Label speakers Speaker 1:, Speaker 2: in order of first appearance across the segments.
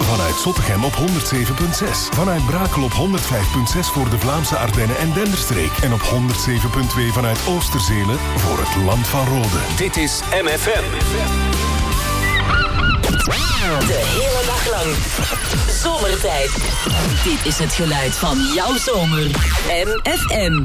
Speaker 1: Vanuit Zottegem op 107.6. Vanuit Brakel op 105.6 voor de Vlaamse Ardennen en Denderstreek. En op 107.2 vanuit Oosterzele voor het Land van Rode.
Speaker 2: Dit is MFM.
Speaker 3: De hele dag lang. Zomertijd. Dit is het geluid van jouw zomer. MFM.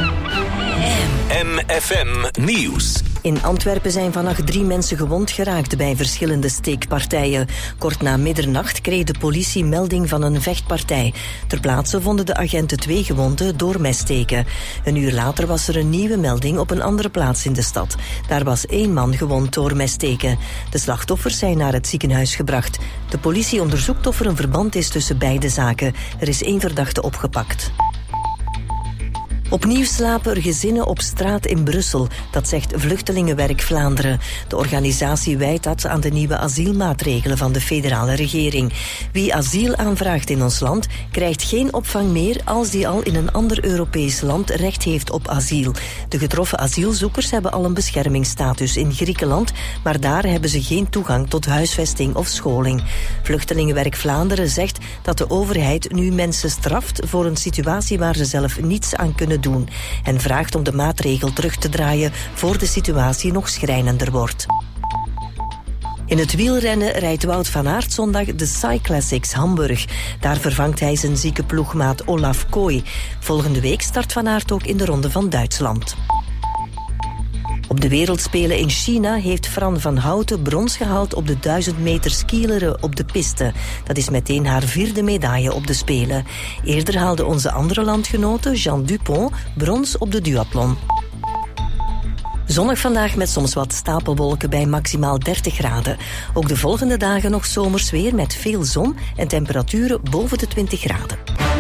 Speaker 2: MFM Nieuws.
Speaker 4: In Antwerpen zijn vannacht 3 mensen gewond geraakt bij verschillende steekpartijen. Kort na middernacht kreeg de politie melding van een vechtpartij. Ter plaatse vonden de agenten 2 gewonden door messteken. Een uur later was er een nieuwe melding op een andere plaats in de stad. Daar was 1 man gewond door messteken. De slachtoffers zijn naar het ziekenhuis gebracht. De politie onderzoekt of er een verband is tussen beide zaken. Er is 1 verdachte opgepakt. Opnieuw slapen er gezinnen op straat in Brussel, dat zegt Vluchtelingenwerk Vlaanderen. De organisatie wijt dat aan de nieuwe asielmaatregelen van de federale regering. Wie asiel aanvraagt in ons land, krijgt geen opvang meer als die al in een ander Europees land recht heeft op asiel. De getroffen asielzoekers hebben al een beschermingsstatus in Griekenland, maar daar hebben ze geen toegang tot huisvesting of scholing. Vluchtelingenwerk Vlaanderen zegt dat de overheid nu mensen straft voor een situatie waar ze zelf niets aan kunnen doen en vraagt om de maatregel terug te draaien voor de situatie nog schrijnender wordt. In het wielrennen rijdt Wout van Aert zondag de Cyclassics Hamburg. Daar vervangt hij zijn zieke ploegmaat Olaf Kooi. Volgende week start Van Aert ook in de Ronde van Duitsland. Op de Wereldspelen in China heeft Fran van Houten brons gehaald op de 1000 meter skileren op de piste. Dat is meteen haar 4e medaille op de Spelen. Eerder haalde onze andere landgenote Jean Dupont brons op de duathlon. Zonnig vandaag met soms wat stapelwolken bij maximaal 30 graden. Ook de volgende dagen nog zomers weer met veel zon en temperaturen boven de 20 graden.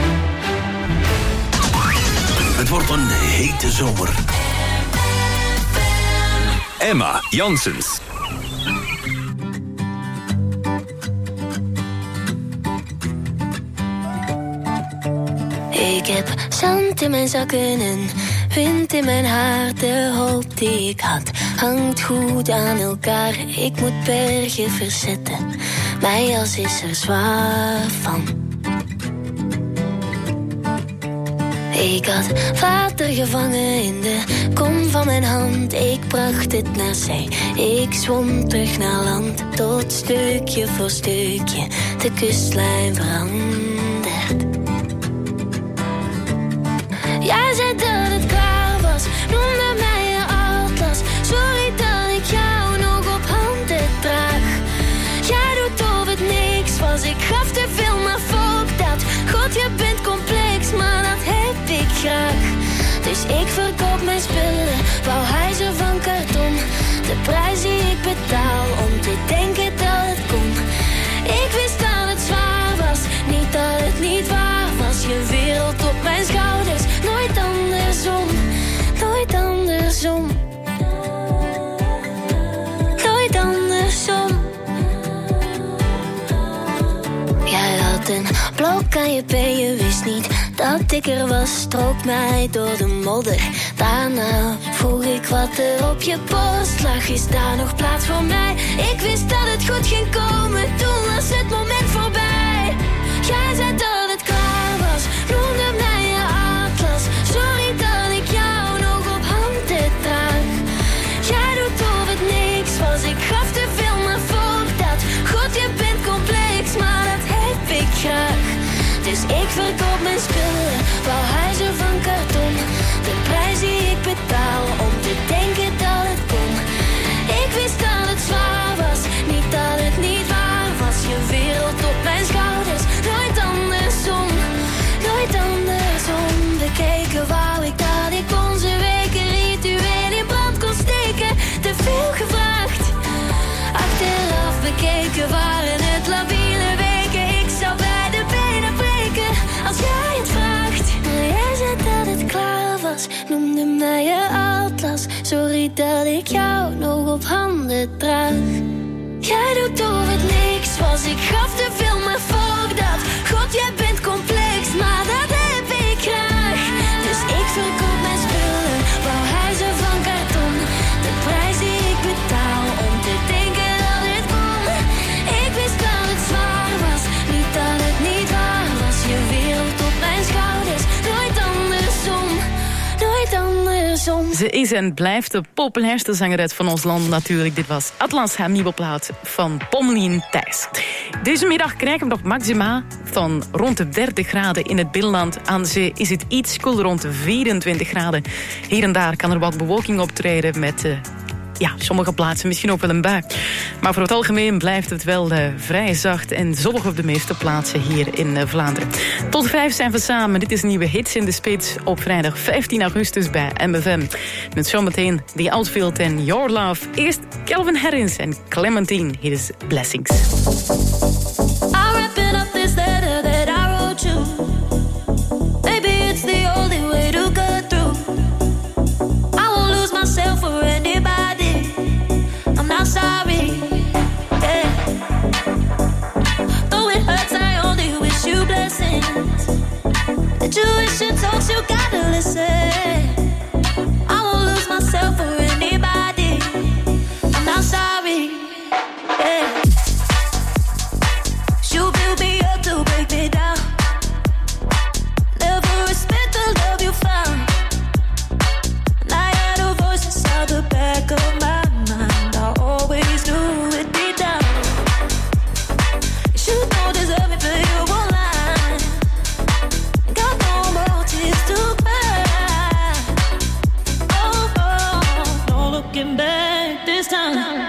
Speaker 5: Het wordt een hete zomer.
Speaker 2: Emma Janssens.
Speaker 6: Ik heb zand in mijn zakken en wind in mijn haar. De hoop die ik had hangt goed aan elkaar. Ik moet bergen verzetten, mijn jas is er zwaar van. Ik had water gevangen in de kom van mijn hand. Ik bracht het naar zee, ik zwom terug naar land. Tot stukje voor stukje de kustlijn verandert. Jij zei dat het klaar was, noemde mij je atlas. Sorry dat ik jou nog op handen draag. Jij doet of het niks was, ik gaf te veel, maar fuck dat. God, je bent complex, maar dat heb ik graag. Dus ik verkoop mijn spullen, wou huizen van karton. De prijs die ik betaal om te denken dat het kon. Ik wist dat het zwaar was, niet dat het niet waar was. Je wereld op mijn schouders, nooit andersom, nooit andersom. Nooit andersom. Jij had een blok aan je been, je wist niet dat ik er was. Strook mij door de modder. Daarna vroeg ik wat er op je borst lag. Is daar nog plaats voor mij? Ik wist dat het goed ging komen, toen was het moment voorbij. Jij zei dat het klaar was, noemde mij je atlas. Sorry dat ik jou nog op handen draag. Jij doet of het niks was, ik gaf te veel, maar fuck dat. God, je bent complex, maar dat heb ik graag. Dus ik verkoop mijn spullen, wou huizen van karton. De prijs die ik betaal om te denken dat het kon. Ik wist dat het zwaar was, niet dat het niet waar was. Je wereld op mijn schouders, nooit andersom, nooit andersom. Bekeken wou ik dat ik onze weken ritueel in brand kon steken. Te veel gevraagd, achteraf bekeken waren het labiele weken. Ik zou bij de benen breken als jij het vraagt. Maar jij zei dat het klaar was, noemde mij je atlas. Sorry dat ik jou nog op handen draag. Jij doet of het niks was, ik gaf te veel, maar fuck dat. God, jij bent complex, maar dat heb ik graag. Dus ik verkoop mijn spullen, wou huizen van karton. De prijs die ik betaal om te denken dat het kon. Ik wist dat het zwaar was,
Speaker 7: Ze is en blijft de populairste zangeres van ons land natuurlijk. Dit was Atlas, haar nieuwe plaat van Pommelien Thijs. Deze middag krijgen we nog maxima van rond de 30 graden in het binnenland. Aan zee is het iets koeler, rond de 24 graden. Hier en daar kan er wat bewolking optreden met... sommige plaatsen misschien ook wel een bui. Maar voor het algemeen blijft het wel vrij zacht en zonnig op de meeste plaatsen hier in Vlaanderen. Tot 5 zijn we samen. Dit is Nieuwe Hits in de Spits op vrijdag 15 augustus bij MFM. Met zometeen The Outfield en Your Love. Eerst Calvin Harris en Clementine. Hier is Blessings.
Speaker 6: I'm wrapping up this letter that I wrote you. Maybe it's the only way to get through. I won't lose myself for anybody. I'm not sorry, yeah. Though it hurts, I only wish you blessings. The tuition talks, you gotta listen. I won't lose myself for anybody. I'm not sorry, yeah. You build me up to break me down. Never respect the love you found. And I had a voice inside the back of my mind. I always knew it deep down. You don't deserve me, but you won't lie. Got no more tears to cry. Oh, oh, no looking back this time.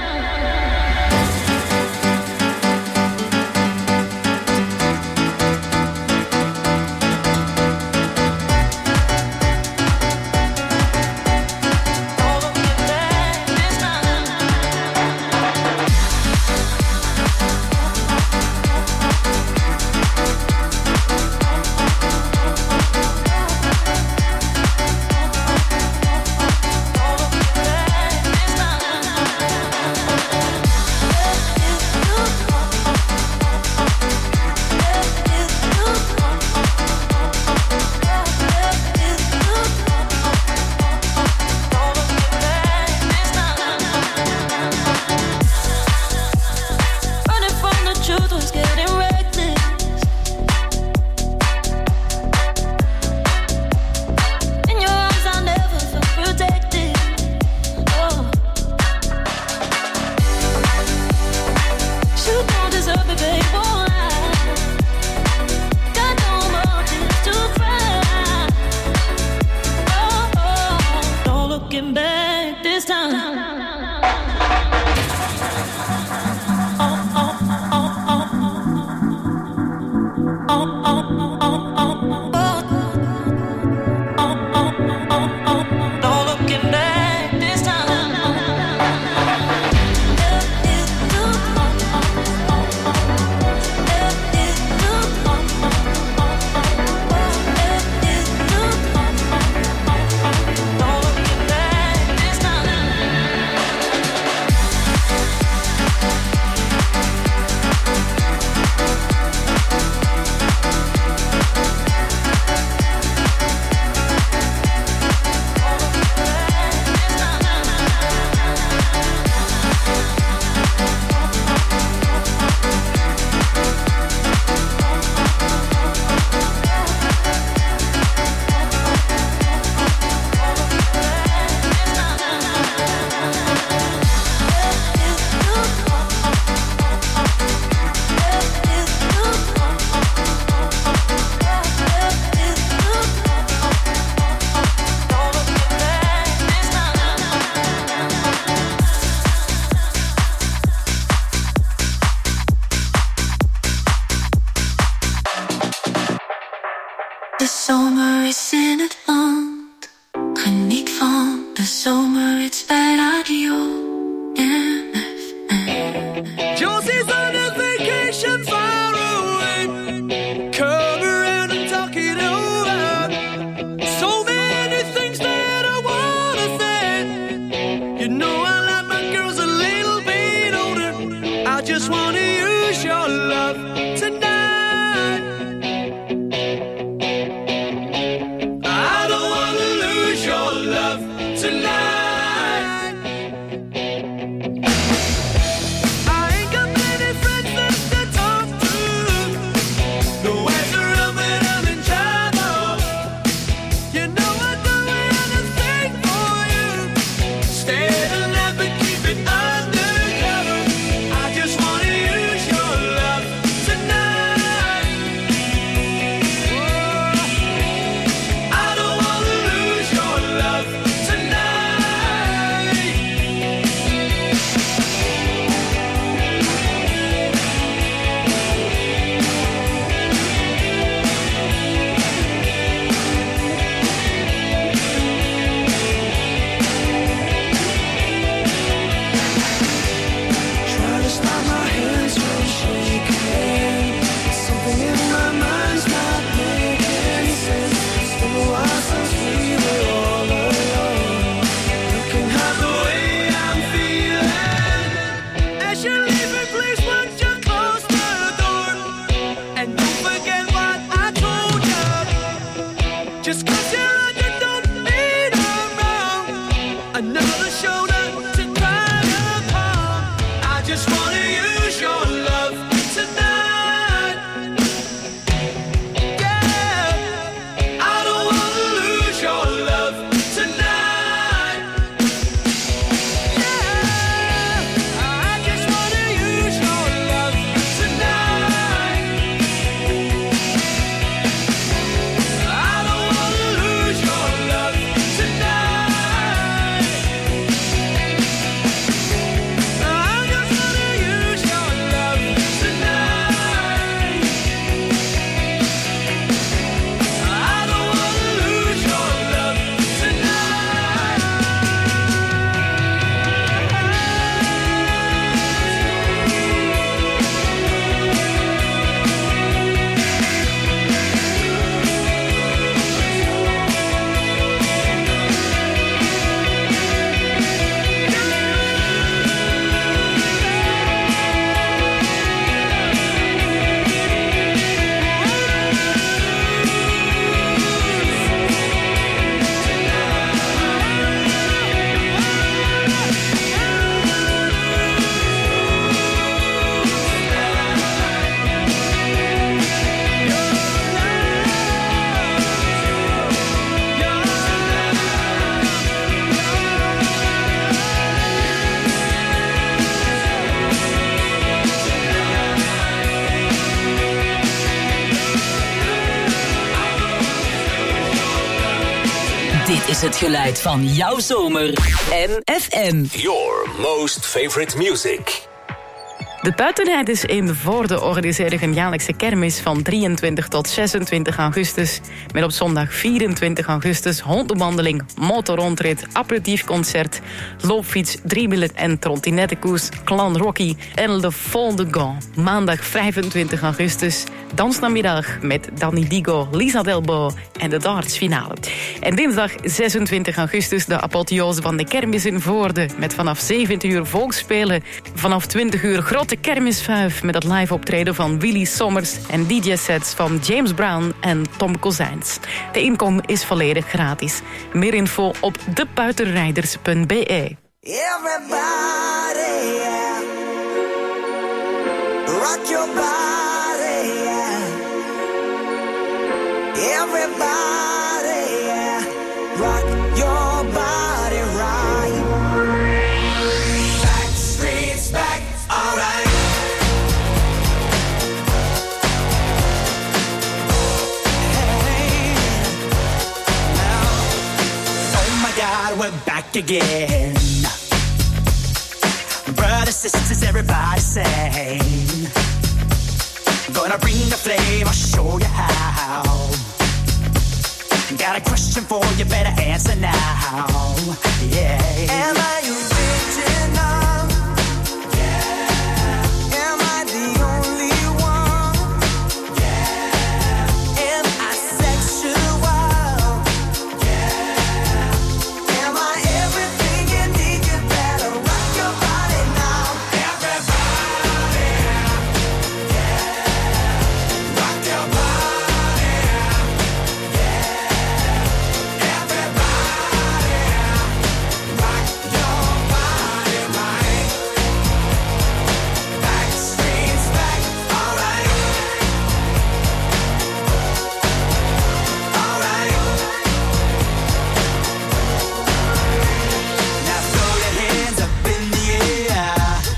Speaker 8: De zomer is in het land. Geniet van de zomerhits bij Radio MFM.
Speaker 9: Josie's on a vacation far away. Come around and talk it over. So many things that I wanna say. You know I like my girls a little bit older. I just wanna use your love tonight. I don't wanna lose your love tonight.
Speaker 3: is het geluid van jouw zomer. MFM.
Speaker 2: Your most favorite music.
Speaker 7: De Buitenrijders in Voorde organiseren een jaarlijkse kermis van 23 tot 26 augustus. Met op zondag 24 augustus hondenwandeling, motorrondrit, aperitiefconcert, loopfiets, driewielen en trottinettenkoers, Clan Rocky en Le Fond de Gant. Maandag 25 augustus dansnamiddag met Danny Digo, Lisa Delbo en de dartsfinale. En dinsdag 26 augustus de apotheose van de kermis in Voorde met vanaf 17 uur volksspelen, vanaf 20 uur grote kermisvuif met het live optreden van Willy Sommers en DJ-sets van James Brown en Tom Kozijns. De inkom is volledig gratis. Meer info op debuitenrijders.be.
Speaker 9: Everybody, yeah. Rock your body, yeah. Everybody, yeah. Rock your body right. Backstreet's back, alright. Hey, now, oh my God, we're back again. Brothers, sisters, everybody sing. Gonna bring the flame, I'll show you how. Got a question for you, better answer now. Yeah. Am I original? Yeah. Am I the only one? Yeah. Am I sexual? Yeah. Am I everything you need? You better rock your body now. Everybody, yeah. Rock your body, yeah. Everybody, rock your body right. Backstreet's back, alright. Alright. Now throw your hands up in the air.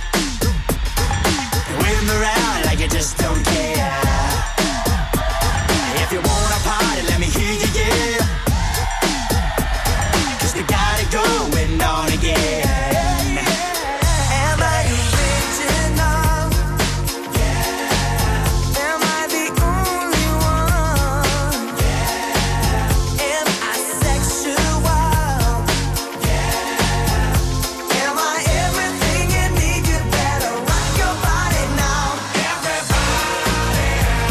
Speaker 9: Wave them around like you just don't care. If you wanna party, let me hear you, yeah. 'Cause we got it going on again. Am I original? Yeah. Am I the only one? Yeah. Am I sexual? Yeah. Am I everything you need? You better rock your body now. Everybody,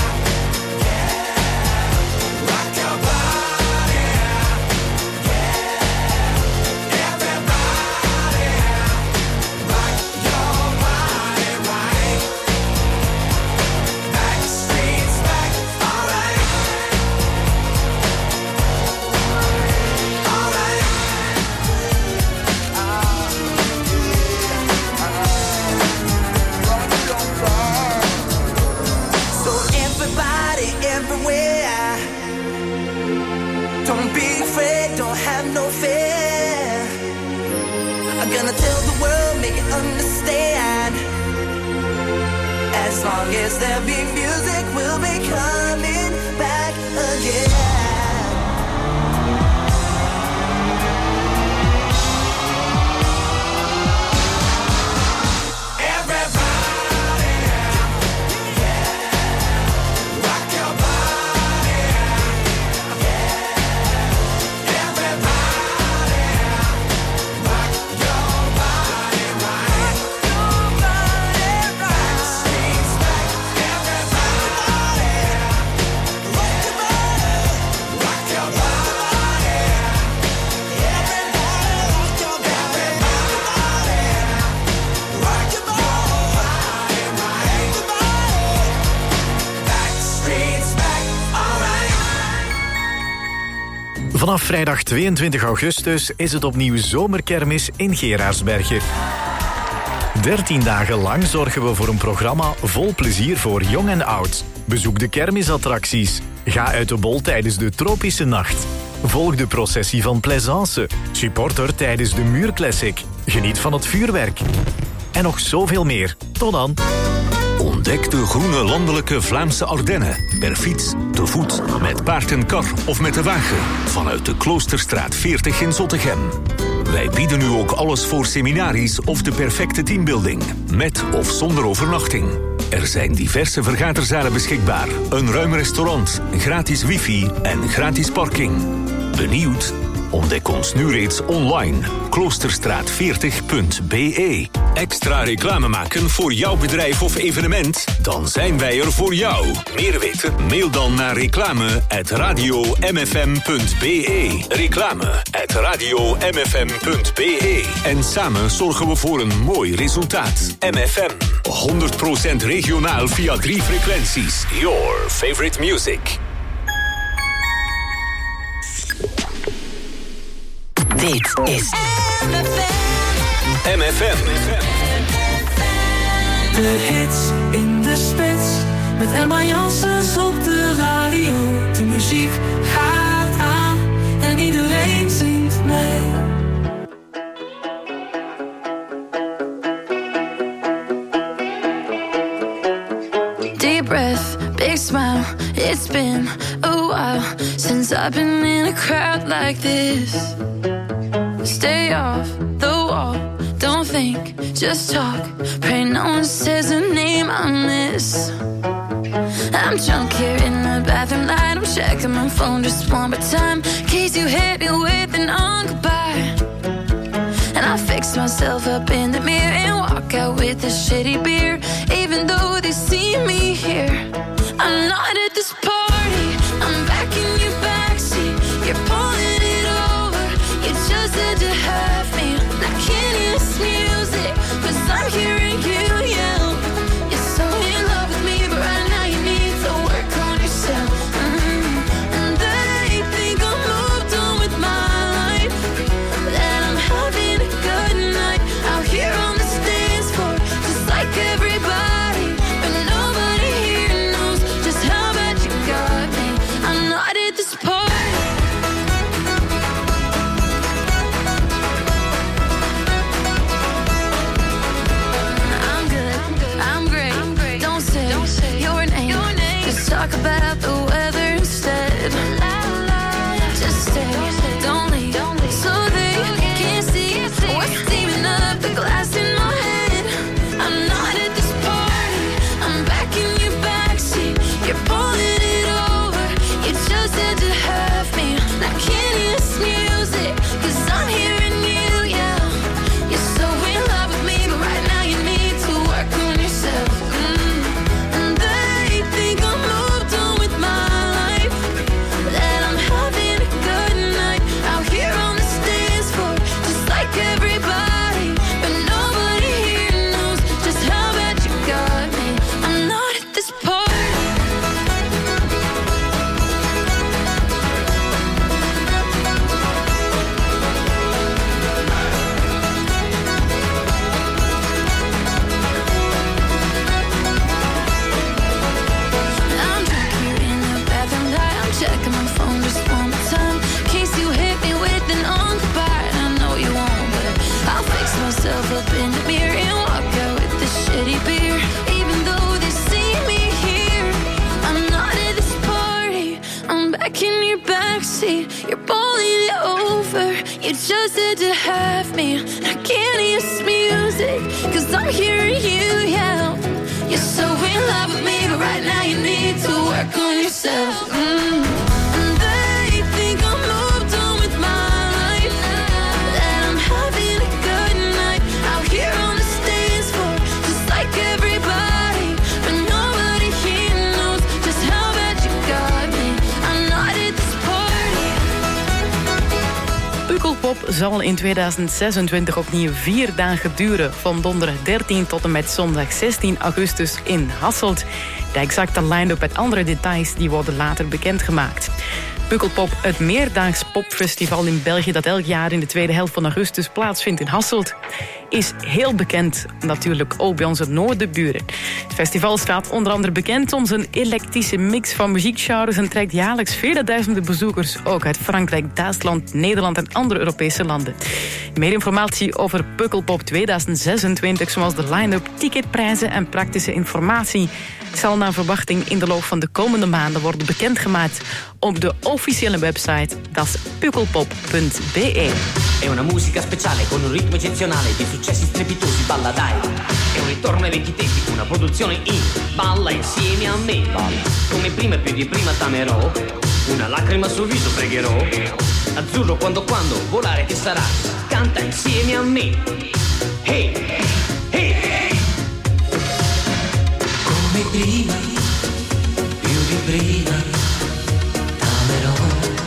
Speaker 9: yeah. Rock your body, yeah. Everybody, rock your body right. Backstreet's back, alright. Alright. So everybody, everywhere, don't be afraid, don't have no fear. I'm gonna tell the world, make it understand. As long as there be music, we'll be coming back again. Everybody, yeah. Rock your body, yeah. Everybody, rock your body right. Backstreet's back, everybody, rock your body, rock your body, everybody, rock your body, rock your body right. Backstreet's back, alright.
Speaker 10: Vanaf vrijdag 22 augustus is het opnieuw zomerkermis in Geraardsbergen. 13 dagen lang zorgen we voor een programma vol plezier voor jong en oud. Bezoek de kermisattracties. Ga uit de bol tijdens de tropische nacht. Volg de processie van Plaisance. Supporter tijdens de Muurclassic. Geniet van het vuurwerk. En nog zoveel meer. Tot dan.
Speaker 2: Ontdek de groene landelijke Vlaamse Ardennen. Per fiets, te voet, met paard en kar of met de wagen. Vanuit de Kloosterstraat 40 in Zottegem. Wij bieden nu ook alles voor seminaries of de perfecte teambuilding. Met of zonder overnachting. Er zijn diverse vergaderzalen beschikbaar. Een ruim restaurant, gratis wifi en gratis parking. Benieuwd? Ontdek ons nu reeds online. Kloosterstraat40.be. Extra reclame maken voor jouw bedrijf of evenement? Dan zijn wij er voor jou. Meer weten? Mail dan naar reclame@radiomfm.be. Reclame@radiomfm.be. En samen zorgen we voor een mooi resultaat. MFM. 100% regionaal via 3 frequenties. Your favorite music.
Speaker 3: Dit is
Speaker 2: MFM.
Speaker 9: De hits in de spits met Emma Janssens op de radio. De muziek gaat aan en iedereen zingt mee.
Speaker 8: Deep breath, big smile. It's been a while since I've been in a crowd like this. Stay off the wall, don't think, just talk. Pray no one says a name I miss. I'm drunk here in the bathroom light. I'm checking my phone just one more time, in case you hit me with an on goodbye. And I fix myself up in the mirror and walk out with this shitty beer. Even though they see me here, I'm not at this party. I'm back in your backseat. You're pulling it over. You just had to have me. I can't hear this music, 'cause I'm hearing you yell. You're so in love with me, but right now you need to work on yourself. And they think I'm moved on with my life, that I'm having a good night out here on the dance floor, just like everybody. But nobody here knows just how bad you got me. I'm not at this party. Let's talk about the weather instead. Just stay, don't leave, so they can't see what's steaming up the glass in my head. I'm not at this party. I'm back in your backseat. You're pulling it over. You just had to have me. I can't hear this music, 'cause I'm hearing you yell. You're so in love with me, but right now you need to work on yourself. And they think I'm moved on with my life, that I'm having a good night out here on the dance floor, just like everybody. But nobody here knows just how bad you got me. I'm not at this party. I'm drunk here in the bathroom light. I'm checking my phone just one more time, in case you hit me with an on goodbye. And I know you won't, but I'll fix myself up in the mirror and walk out with this shitty beer. Even though they see me here, I'm not at this party. I'm back in your backseat. You're pulling it over. You just had to have me. I can't hear this music, 'cause I'm hearing you yell. You're so in love with me, but right now you need to work on yourself. And they think I'm moved on with my life, that I'm having a good night out here on the dance floor, just like everybody. But nobody here knows just how bad you got me. I'm not at this party.
Speaker 7: Pukkelpop zal in 2026 opnieuw 4 dagen duren. Van donderdag 13 tot en met zondag 16 augustus in Hasselt. De exacte line-up met andere details die worden later bekendgemaakt. Pukkelpop, het meerdaags popfestival in België dat elk jaar in de tweede helft van augustus plaatsvindt in Hasselt. is heel bekend natuurlijk ook bij onze noordenburen. Het festival staat onder andere bekend om zijn eclectische mix van muziekgenres en trekt jaarlijks vele duizenden bezoekers, ook uit Frankrijk, Duitsland, Nederland en andere Europese landen. Meer informatie over Pukkelpop 2026, zoals de line-up, ticketprijzen en praktische informatie, zal naar verwachting in de loop van de komende maanden worden bekendgemaakt op de officiële website, dat is pukkelpop.be.
Speaker 11: È una musica speciale con un ritmo eccezionale di successi strepitosi, balla dai. È un ritorno ai vecchi tempi, una produzione in balla insieme a me. Come prima e più di prima t'amerò, una lacrima sul viso pregherò. Azzurro quando volare che sarà, canta insieme a me. Hey, hey, hey. Come prima, più di prima, t'amerò.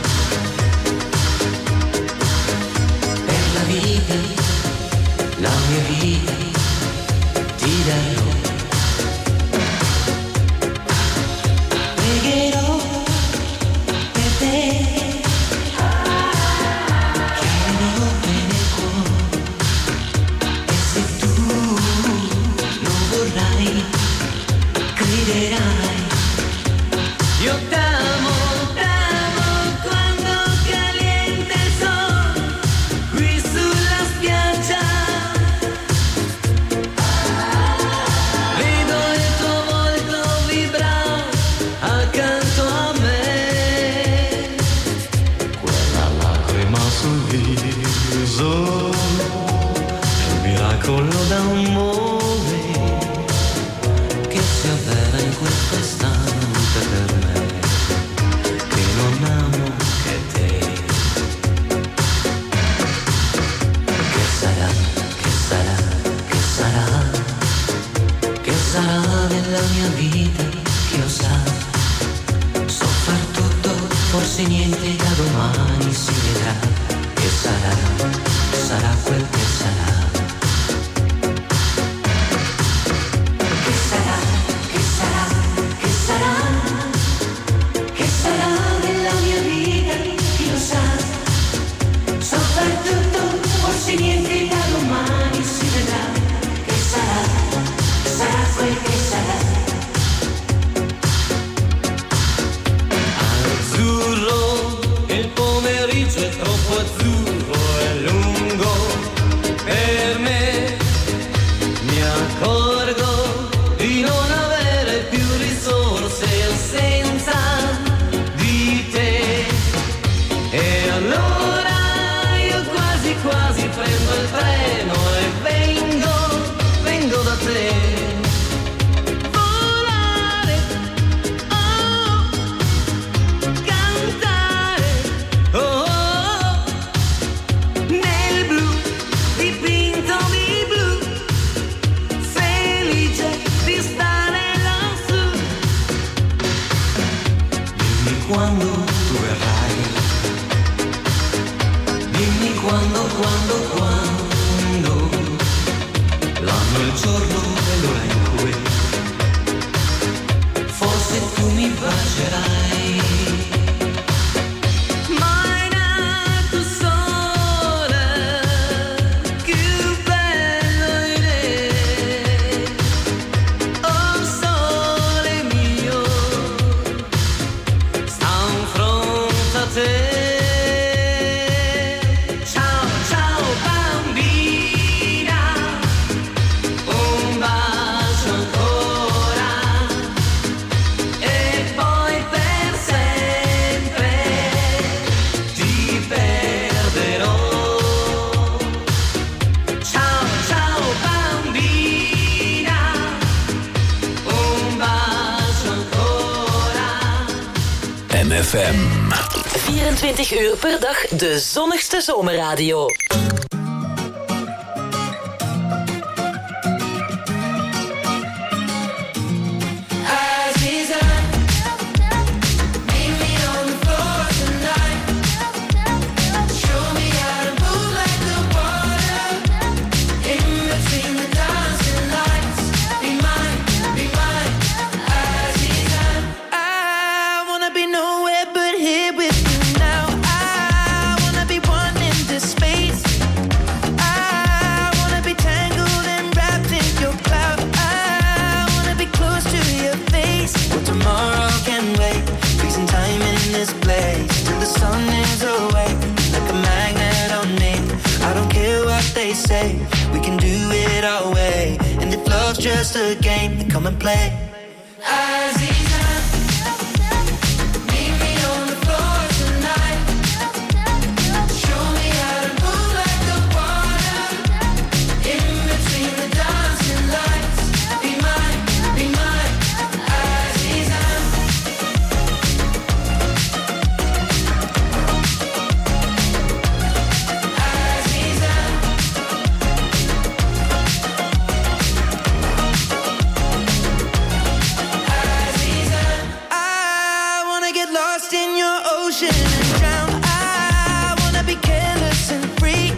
Speaker 11: Per la vita, la mia vita, ti darò. Pregherò per te. Yo t'amo, t'amo quando calienta il sol qui sulla spiaggia. Vedo il tuo volto vibrare accanto a me. Quella lacrima sul viso è un miracolo d'amore che si avvera in questo istante per me, che non amo che te. Che sarà, che sarà, che sarà, che sarà della mia vita, chi lo sa. So far tutto, forse niente, da domani si vedrà. Che sarà, sarà quel che sarà. Niente da domani si vedrà, che sarà, sarà quel che sarà. Azzurro, il pomeriggio è troppo azzurro, è lungo per me. Mi accorgo di non avere più risorse senza di te. E allora quasi prendo il treno e vengo da te. Volare, oh, cantare, oh, nel blu, dipinto di blu, felice di stare lassù. Dimmi quando tu verrai. Dimmi quando, l'anno, il giorno e l'ora in cui forse tu mi bacerai. Ma è nato sole, più bello in te. Oh sole mio, sta in fronte a te.
Speaker 2: FM.
Speaker 3: 24 uur per dag de zonnigste zomerradio.
Speaker 9: Nowhere but here with you now. I wanna be one in this space.
Speaker 12: just a game, then come and play. Aziza, meet me on the floor tonight. Show me how to move like the water. In between the dancing lights. Be mine, Aziza. Aziza. I wanna get lost in your ocean and drown. I wanna be careless and free.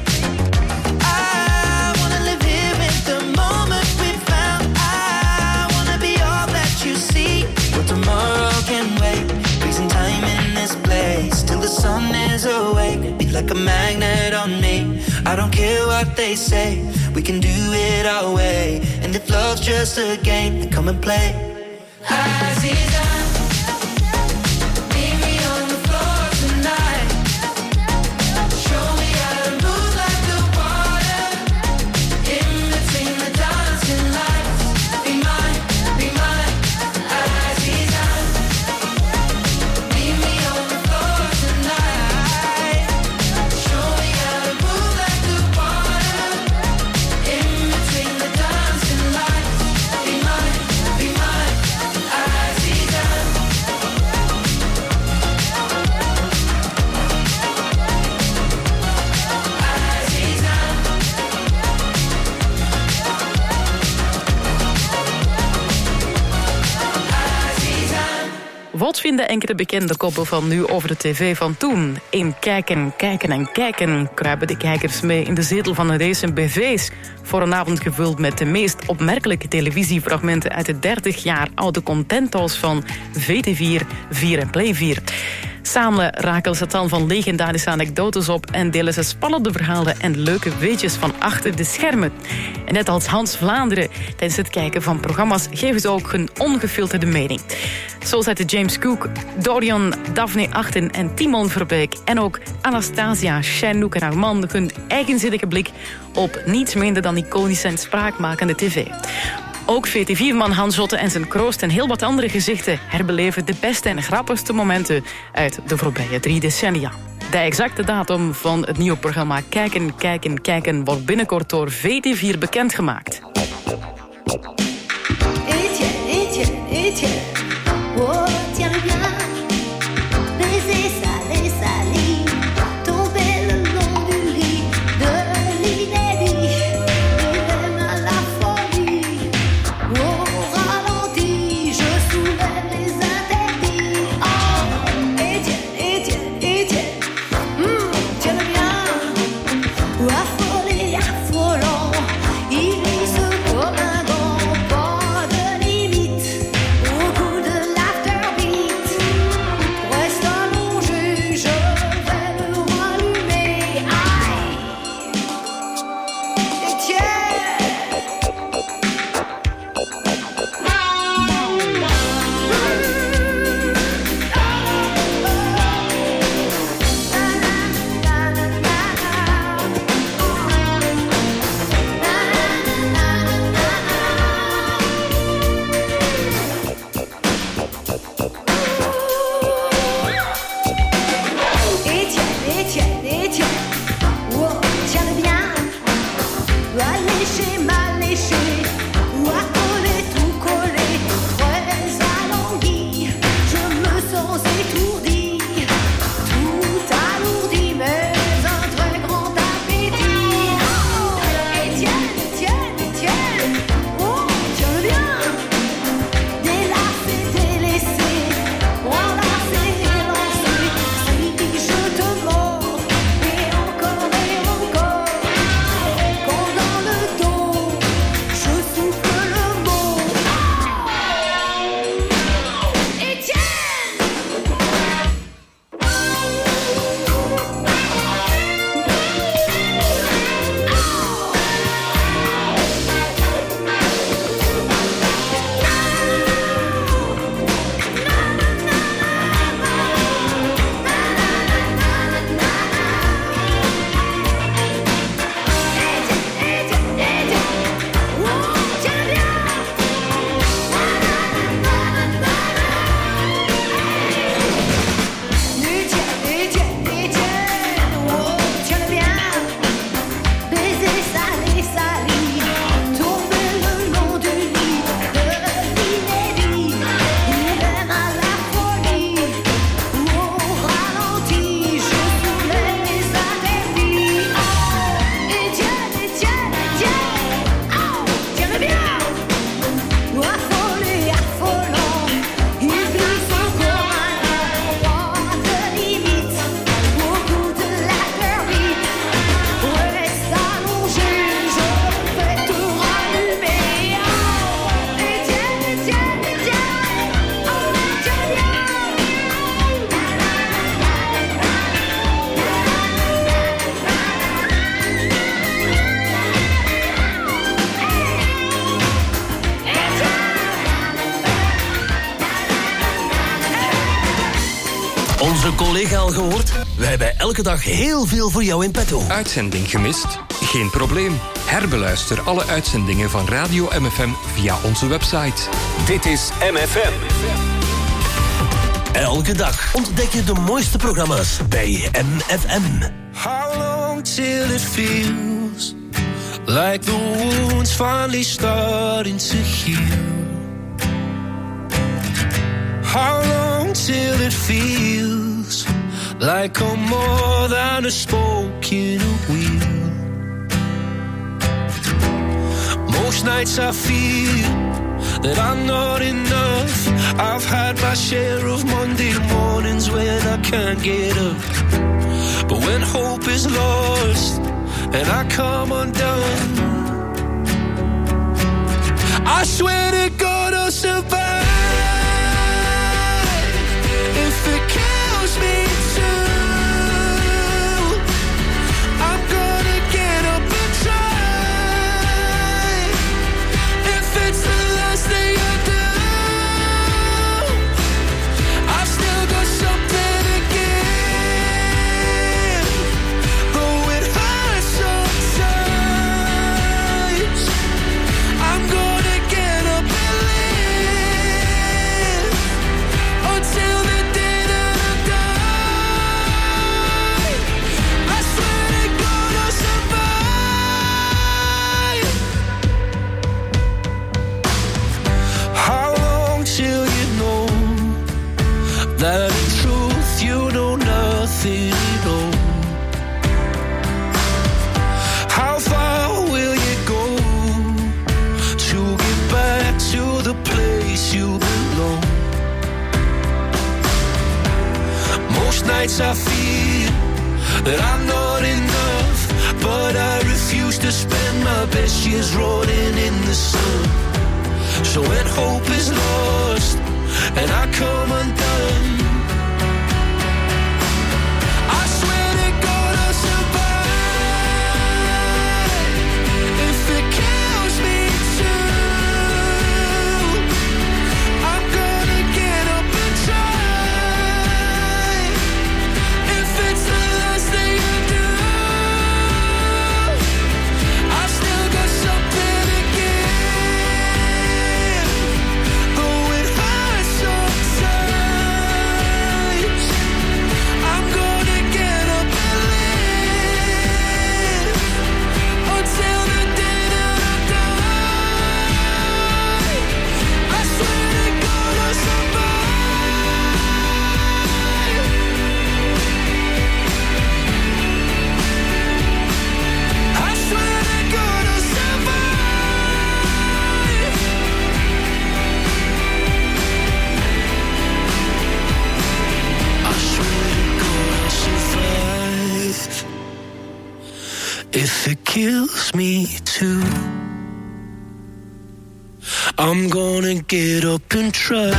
Speaker 12: I wanna live here in the moment we found. I wanna be all that you see. But tomorrow can wait. Freezing time in this place till the sun is awake. Be like a magnet on me. I don't care what they say. We can do it our way. And if love's just a game, then come and play. Aziza, meet me on the floor tonight. Show me how to move like the water. In between the dancing lights. Be mine, Aziza. Meet me on the floor tonight. Show me how to move like the water. In between the dancing lights. Be mine, Aziza.
Speaker 7: Wat vinden enkele bekende koppen van nu over de tv van toen? In Kijken, Kijken en Kijken kruipen de kijkers mee in de zetel van een race en BV's. Voor een avond gevuld met de meest opmerkelijke televisiefragmenten uit de 30 jaar oude contenthouse van VT4, 4 en Play 4. Samen rakelen ze tal van legendarische anekdotes op en delen ze spannende verhalen en leuke weetjes van achter de schermen. En net als Hans Vlaanderen tijdens het kijken van programma's geven ze ook hun ongefilterde mening. Zo zetten James Cook, Dorian, Daphne Achten en Timon Verbeek en ook Anastasia, Chenouk en haar man hun eigenzinnige blik op niets minder dan iconische en spraakmakende tv. Ook VT4-man Hans Jotte en zijn kroost en heel wat andere gezichten herbeleven de beste en grappigste momenten uit de voorbije 3 decennia. De exacte datum van het nieuwe programma Kijken, Kijken, Kijken wordt binnenkort door VT4 bekendgemaakt.
Speaker 6: Oh, tiens bien, baiser salé, salé, tomber le long du lit de l'inédit, et même à la folie. Au ralenti, je soulève les interdits. Oh, Etienne, tiens bien, affolé, affolant, il glisse comme un gant, pas de limite. Au goût de l'after
Speaker 5: Onze collega al gehoord? Wij hebben elke dag heel veel voor jou in petto.
Speaker 13: Uitzending gemist? Geen probleem. Herbeluister alle uitzendingen van Radio MFM via onze website.
Speaker 2: Dit is MFM.
Speaker 5: Elke dag ontdek je de mooiste programma's bij MFM.
Speaker 9: How long till it feels like the wounds finally starting to heal? How long till it feels like I'm more than a spoke in a wheel? Most nights I feel that I'm not enough. I've had my share of Monday mornings when I can't get up. But when hope is lost and I come undone, I swear to God I'll survive. If it kills me too, I'm gonna get up and try. If it's the last thing I do, I've still got something to give. Though it hurts sometimes, I'm gonna get up and live until the day that I die. I swear to God I'll survive. How long till you know that in truth you know nothing at all? How far will you go to get back to the place you belong? Most nights I feel that I'm not enough, but I refuse to spend my best years rolling in the sun. So when hope is lost and I come undone, I swear to God I'll survive. If it kills me too, I'm gonna get up and try. If it's the last thing I do, I've still got something to give. Though it hurts sometimes, I'm gonna get up and live until the day that I die. I swear to God I'll survive. I swear to God I'll survive. I swear to God I'll survive. If it kills me too, I'm gonna get up and try.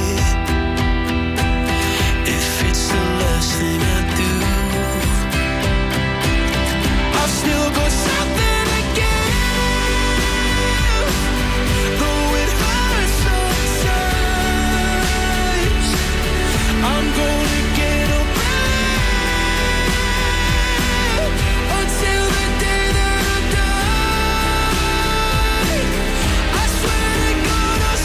Speaker 9: If it's the last thing I do, I've still got something to give. Though it hurts sometimes, I'm gonna get up and live until the day that I die. I swear to God I'll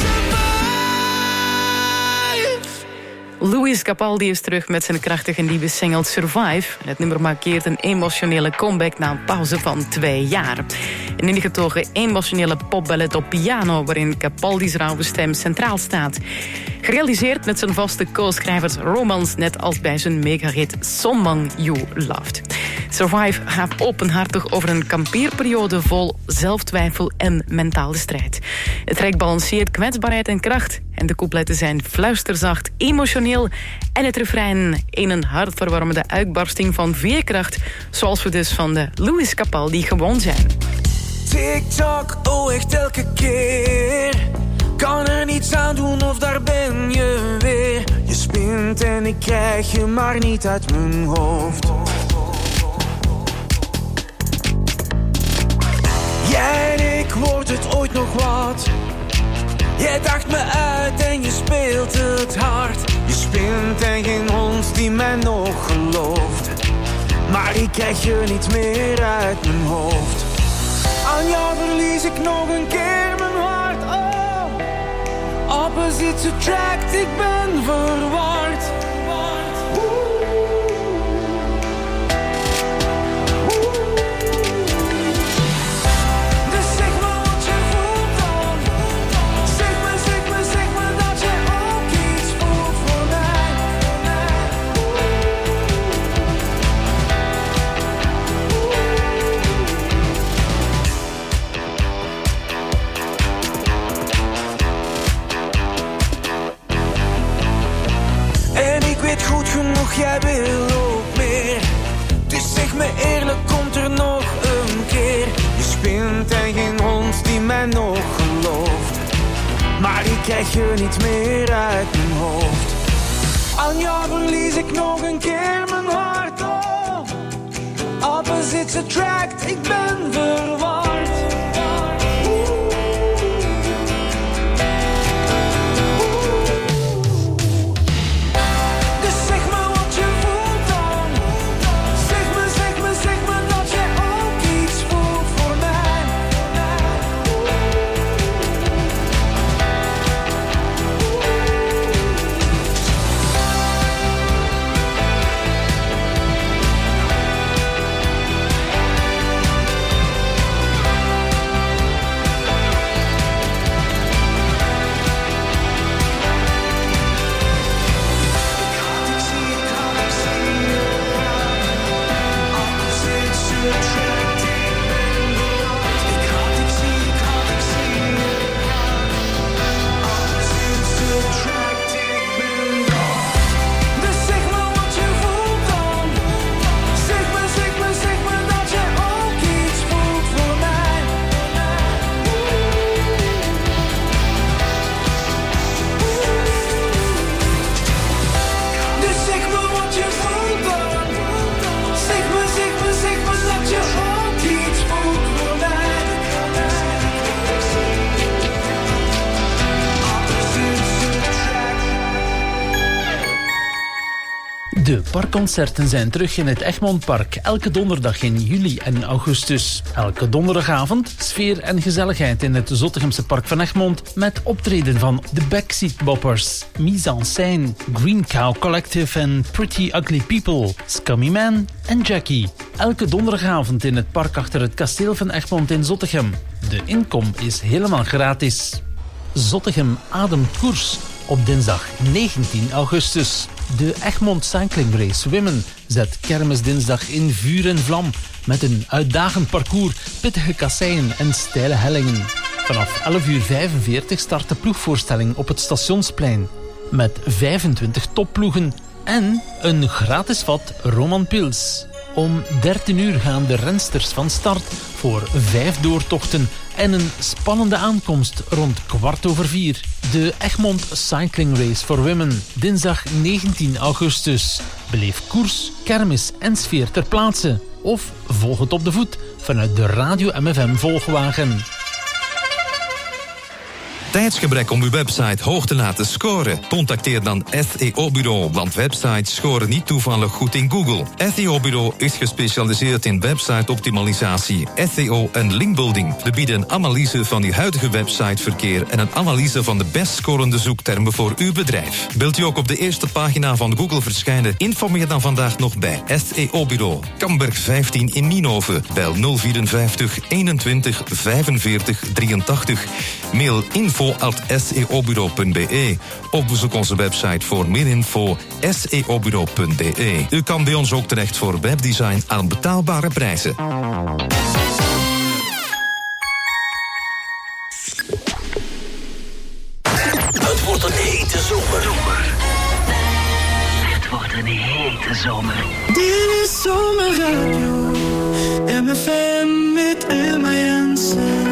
Speaker 9: survive.
Speaker 7: Louis Capaldi is terug met zijn krachtige nieuwe single Survive. Het nummer markeert een emotionele comeback na een pauze van 2 jaar. Een ingetogen emotionele popballet op piano, waarin Capaldi's rauwe stem centraal staat. Gerealiseerd met zijn vaste co-schrijvers Romans, net als bij zijn megahit Someone You Loved. Survive gaat openhartig over een kampeerperiode vol zelftwijfel en mentale strijd. Het track balanceert kwetsbaarheid en kracht. En de coupletten zijn fluisterzacht, emotioneel. En het refrein in een hartverwarmende uitbarsting van veerkracht. Zoals we dus van de Louis Capaldi gewoon zijn.
Speaker 9: TikTok, oh echt elke keer. Kan er niets aan doen of daar ben je weer. Je spint en ik krijg je maar niet uit mijn hoofd. Jij en ik, wordt het ooit nog wat? Jij dacht me uit en je speelt het hard. Je spint en geen hond die
Speaker 14: mij nog geloofde. Maar ik krijg je niet meer uit mijn hoofd. Aan jou verlies ik nog een keer mijn hart. Oh, opposites attract, ik ben verward. Goed genoeg, jij wil ook meer. Dus zeg me eerlijk, komt er nog een keer. Je spint en geen hond die mij nog gelooft. Maar ik krijg je niet meer uit mijn hoofd. Aan jou verlies ik nog een keer mijn hart. Oh, opposites attract, ik ben verward.
Speaker 15: De parkconcerten zijn terug in het Egmondpark. Elke donderdag in juli en augustus. Elke donderdagavond sfeer en gezelligheid in het Zottegemse Park van Egmond. Met optreden van The Backseat Boppers, Mise en Scène, Green Cow Collective en Pretty Ugly People, Scummy Man en Jackie. Elke donderdagavond in het park achter het kasteel van Egmond in Zottegem. De inkom is helemaal gratis. Zottegem ademt koers op dinsdag 19 augustus. De Egmond Cycling Race Women zet kermisdinsdag in vuur en vlam met een uitdagend parcours, pittige kasseien en steile hellingen. Vanaf 11:45 start de ploegvoorstelling op het Stationsplein met 25 topploegen en een gratis vat Roman Pils. Om 13 uur gaan de rensters van start voor 5 doortochten en een spannende aankomst rond 4:15. De Egmond Cycling Race for Women, dinsdag 19 augustus. Beleef koers, kermis en sfeer ter plaatse. Of volg het op de voet vanuit de Radio MFM volgwagen.
Speaker 16: Tijdsgebrek om uw website hoog te laten scoren? Contacteer dan SEO-bureau, want websites scoren niet toevallig goed in Google. SEO-bureau is gespecialiseerd in website-optimalisatie, SEO en linkbuilding. We bieden een analyse van uw huidige websiteverkeer en een analyse van de best scorende zoektermen voor uw bedrijf. Wilt u ook op de eerste pagina van Google verschijnen? Informeer dan vandaag nog bij SEO-bureau. Kamberg 15 in Nienhoven. Bel 054 21 45 83. Mail info@seobureau.be of bezoek onze website voor meer info seobureau.be. U kan bij ons ook terecht voor webdesign aan betaalbare prijzen.
Speaker 5: Het wordt een hete zomer.
Speaker 3: Het wordt een hete zomer.
Speaker 12: Dit is Zomerradio, MFM met Emma Jensen.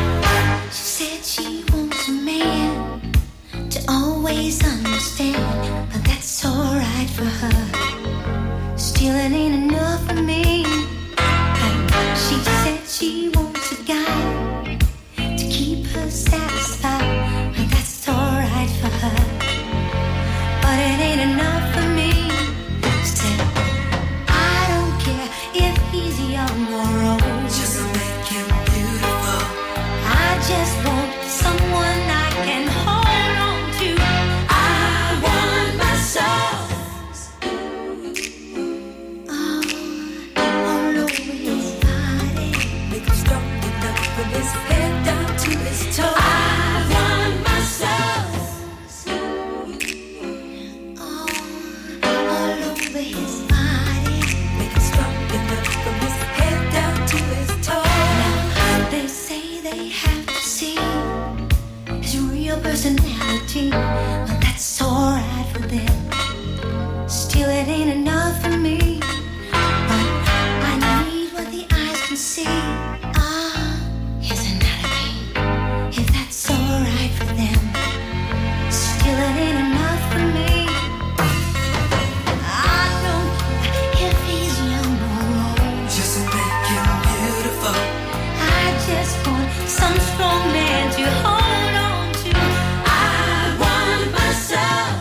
Speaker 6: She said she wants a man to always understand
Speaker 17: reality. Well, that's alright for them. Still, it ain't enough for me. But I need what the eyes can see. His anatomy. If that's alright for them. Still, it ain't enough for me. I don't care if he's young or old.
Speaker 12: Just make him beautiful.
Speaker 17: I just want some strong man to hold on to. I want myself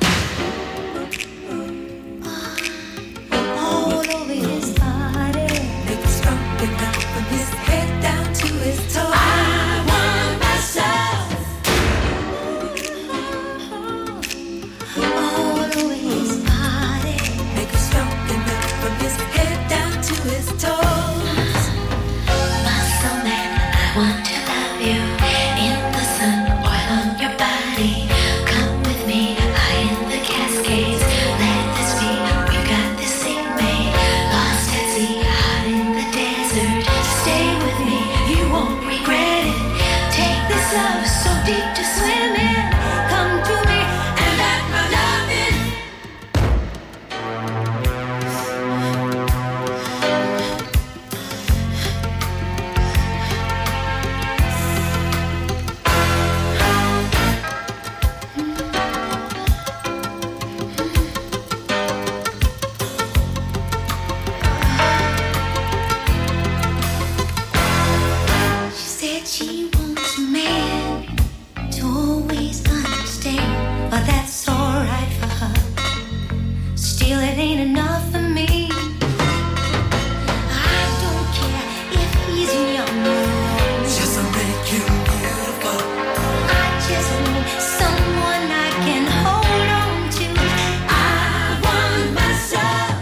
Speaker 17: all over his body.
Speaker 12: Make him strong enough from his head down to his toes.
Speaker 17: I want myself all over his body.
Speaker 12: Make him strong enough from his head down to his toes.
Speaker 6: Muscle man, I want to love you. In the sun, oil on your body. Come with me, high in the Cascades. Let this be, we've got this thing made. Lost at sea, hot in the desert. Stay with me, you won't regret it. Take this love so deep to swim in.
Speaker 17: Come to me and let my love in. She said she wants a man to always understand, but that's alright for her. Still, it ain't enough for me. I don't care if he's young or old.
Speaker 12: Just make him beautiful.
Speaker 17: I just want someone I can hold on to. I want myself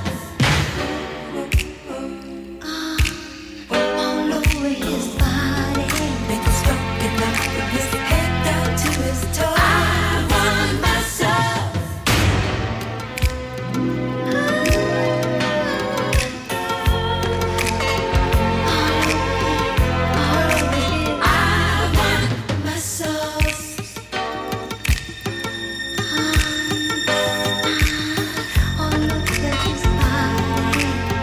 Speaker 17: all over his body.
Speaker 12: Make him strong enough from his head down to his toes.
Speaker 17: I want myself. I want myself. All over his body.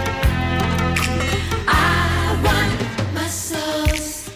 Speaker 17: I want myself.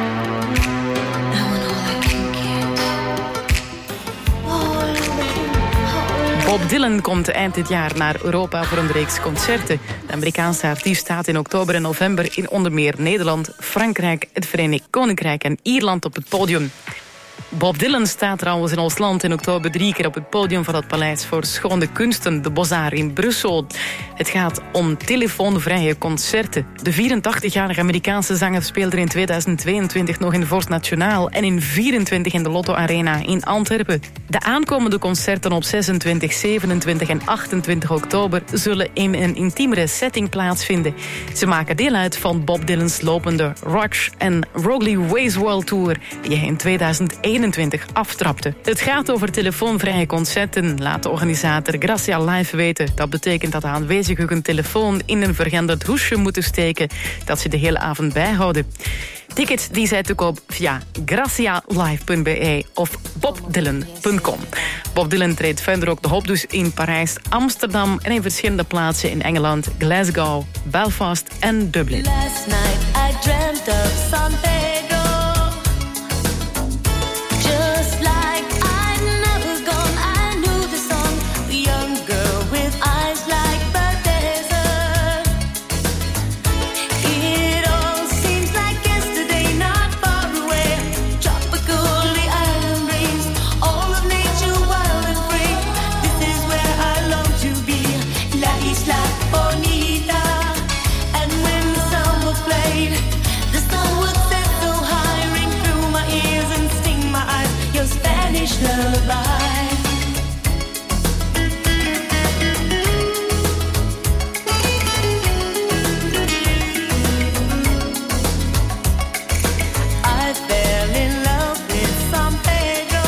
Speaker 17: I want all I can get. All over him.
Speaker 7: Bob Dylan komt eind dit jaar naar Europa voor een reeks concerten. De Amerikaanse artiest staat in oktober en november in onder meer Nederland, Frankrijk, het Verenigd Koninkrijk en Ierland op het podium. Bob Dylan staat trouwens in ons land in oktober 3 keer op het podium van het Paleis voor Schone Kunsten, de Beaux-Arts in Brussel. Het gaat om telefoonvrije concerten. De 84-jarige Amerikaanse zanger speelde in 2022 nog in Vorst Nationaal en in 24 in de Lotto Arena in Antwerpen. De aankomende concerten op 26, 27 en 28 oktober zullen in een intiemere setting plaatsvinden. Ze maken deel uit van Bob Dylan's lopende Rush and Rowley Ways World Tour, die hij in 2021 aftrapte. Het gaat over telefoonvrije concerten, laat de organisator Gracia Live weten. Dat betekent dat de aanwezigen hun telefoon in een vergrendeld hoesje moeten steken dat ze de hele avond bijhouden. Tickets die zijn te koop via gracialive.be of bobdylan.com. Bob Dylan treedt verder ook de hoop dus in Parijs, Amsterdam en in verschillende plaatsen in Engeland, Glasgow, Belfast en Dublin.
Speaker 18: Last night I dreamt of San Pedro. Just like I'd never gone, I knew the song. The young girl with eyes like the desert. It all seems like yesterday, not far away. Tropical, the island breeze, all of nature wild and free. This is where I long to be, La Isla Bonita. And when the summer played, the sun would set so high, ring through my ears and sting my eyes. Your Spanish lullaby. I fell in love with San Pedro.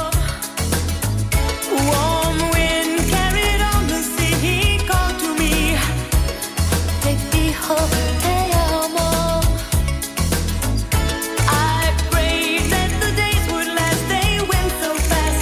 Speaker 18: Warm wind carried on the sea. He called to me, te dijo te amo. I prayed that the days would last. They went so fast.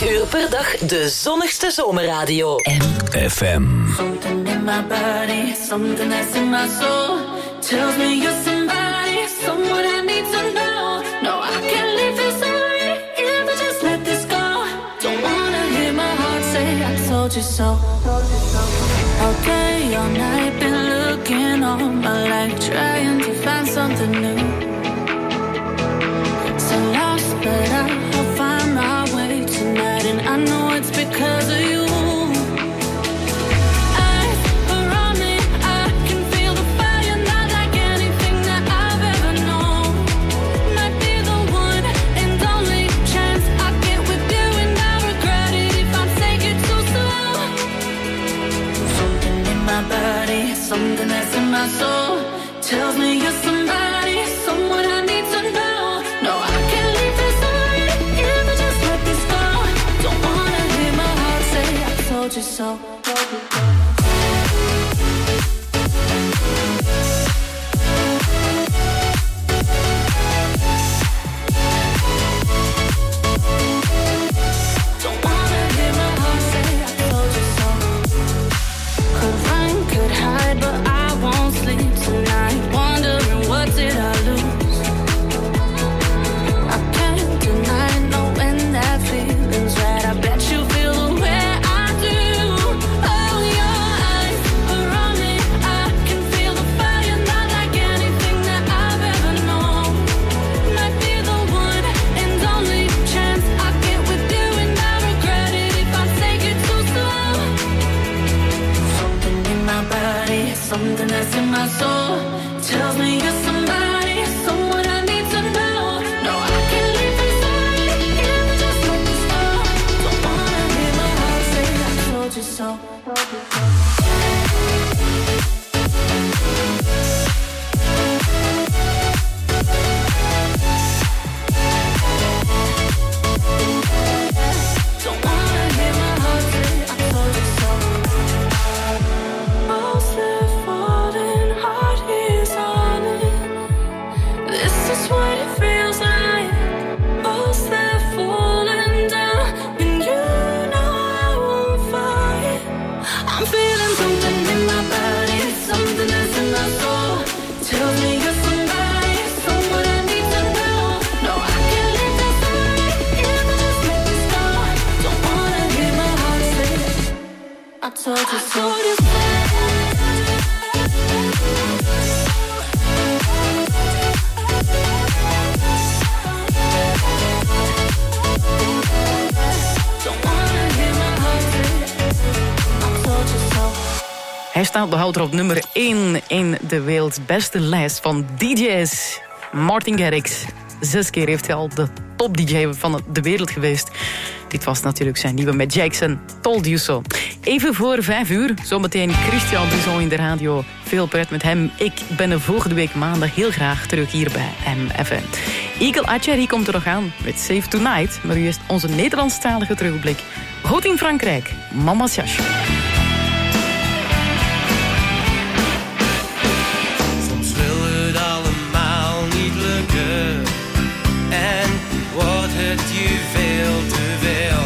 Speaker 3: 24 uur per dag de zonnigste zomerradio.
Speaker 2: FM.
Speaker 8: Something in my body, something that's in my soul tells me you're somebody, someone I need to know. No, I can't leave this away if I just let this go. Don't wanna hear my heart say I told you so. All day, all night, been looking all my life, trying to find something new. So lost, but I'll find my way tonight, and I know it's because of you. Something that's in my soul tells me you're somebody, someone I need to know. No, I can't leave this away if I just let this go. Don't wanna hear my heart say I told you so. Don't wanna hear my heart say I told you so. Could run, could hide, but I won't sleep tonight, wondering what did I lose. I can't deny knowing that feeling's right. I bet you feel the way I do. Oh, your eyes are on me, I can feel the fire, not like anything that I've ever known. Might be the one and only chance I get with you, and I regret it if I take it too slow. Something in my body, something that's in my soul tells me you're somebody, someone I need to know. No, I can't leave this away if I just let this go. Don't wanna hear my heart say I told you so. Don't wanna hear my heart say I told you so. Most live falling, heart is on it. This is what it feels like. Most live falling down, and you know I won't fight. I'm feeling something in my body, something that's in my soul tells me you're somebody, someone I need to know. No, I can't leave this away if I just let this go. Don't wanna hear my heart say I told you so.
Speaker 7: Hij staat behouden op nummer 1 in de werelds beste lijst van DJ's. Martin Garrix. 6 keer heeft hij al de top-DJ van de wereld geweest. Dit was natuurlijk zijn nieuwe met Jackson, Told You So. Even voor 5 uur, zometeen Christian Buzon in de radio. Veel pret met hem. Ik ben er volgende week maandag heel graag terug hier bij MFM. Eagle Acheri komt er nog aan met Save Tonight. Maar nu is onze Nederlandstalige terugblik. Goed in Frankrijk, Mama's jasje.
Speaker 9: Soms wil het allemaal niet lukken en wordt het je veel te veel.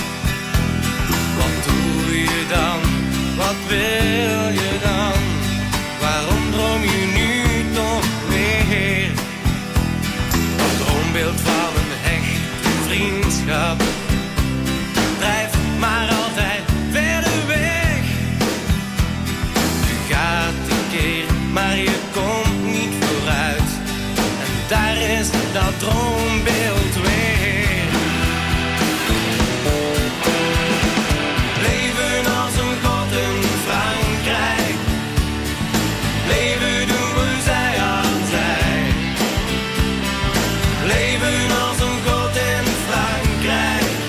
Speaker 9: Wat doe je dan? Wat wil je dan? Waarom droom je nu nog weer? Het droombeeld van een hechte vriendschap drijft maar altijd verder weg. Je gaat een keer, maar je komt niet vooruit. En daar is dat droombeeld weer. Leven als een god in Frankrijk. Leven doen we zij aan zij. Leven als een god in Frankrijk.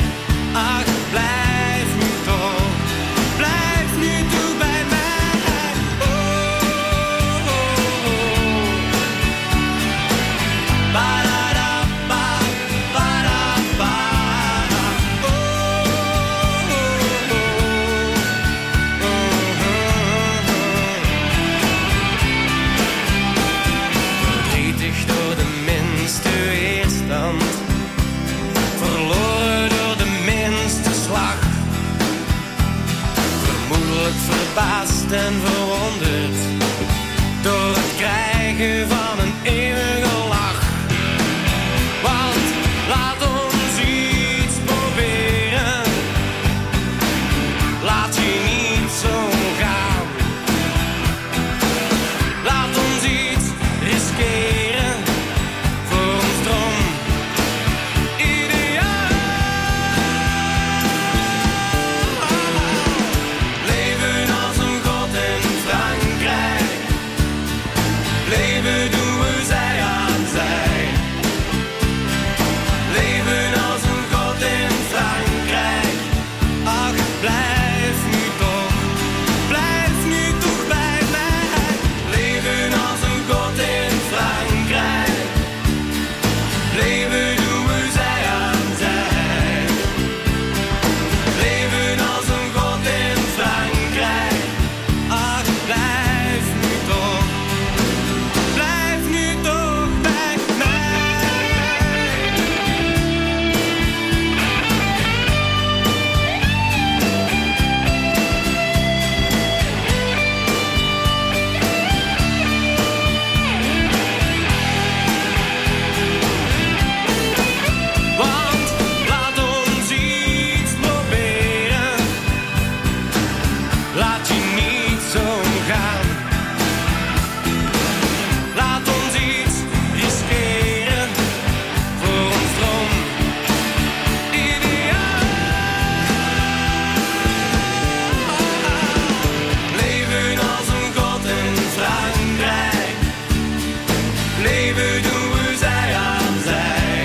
Speaker 14: verbaasd en verwonderd door het krijgen van een eeuwige lach. Want laat ons iets proberen, laat je niet zo gaan. Laat ons iets riskeren voor ons droom. Leven doen we zij aan zij. Leven als een god in Frankrijk. Ach, blijf nu toch bij mij. Leven als een god in Frankrijk. Leven doen we zij aan zij. Leven als een god in Frankrijk. Ach, blijf nu toch. Blijf nu toch bij Want laat ons iets proberen, laat je niet zo gaan. Laat ons iets riskeren voor ons droom. Ideaal. Leven als een god in Frankrijk. Leven doen we zij aan zij.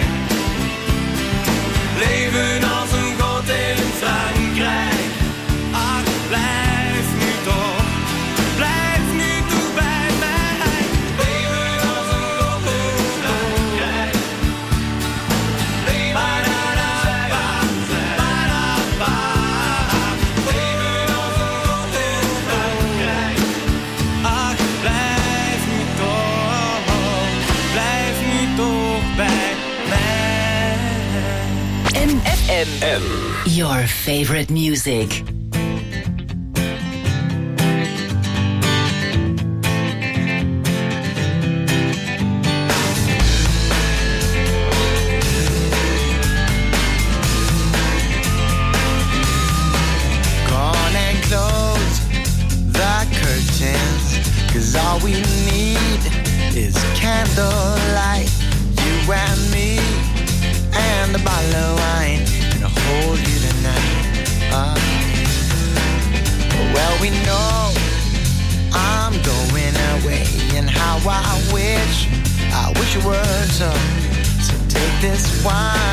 Speaker 14: Leven als een god in Frankrijk. Ach, blijf nu toch bij mij. Leven als een god in Frankrijk. Leven als een god in Frankrijk. Ach, blijf nu toch bij mij.
Speaker 3: MFM. Your favorite music.
Speaker 14: Gone and close the curtains, 'cause all we need is candlelight. You and me and a bottle of wine, gonna hold you tonight. Well, we know I'm going away, and how I wish it were so. So take this wine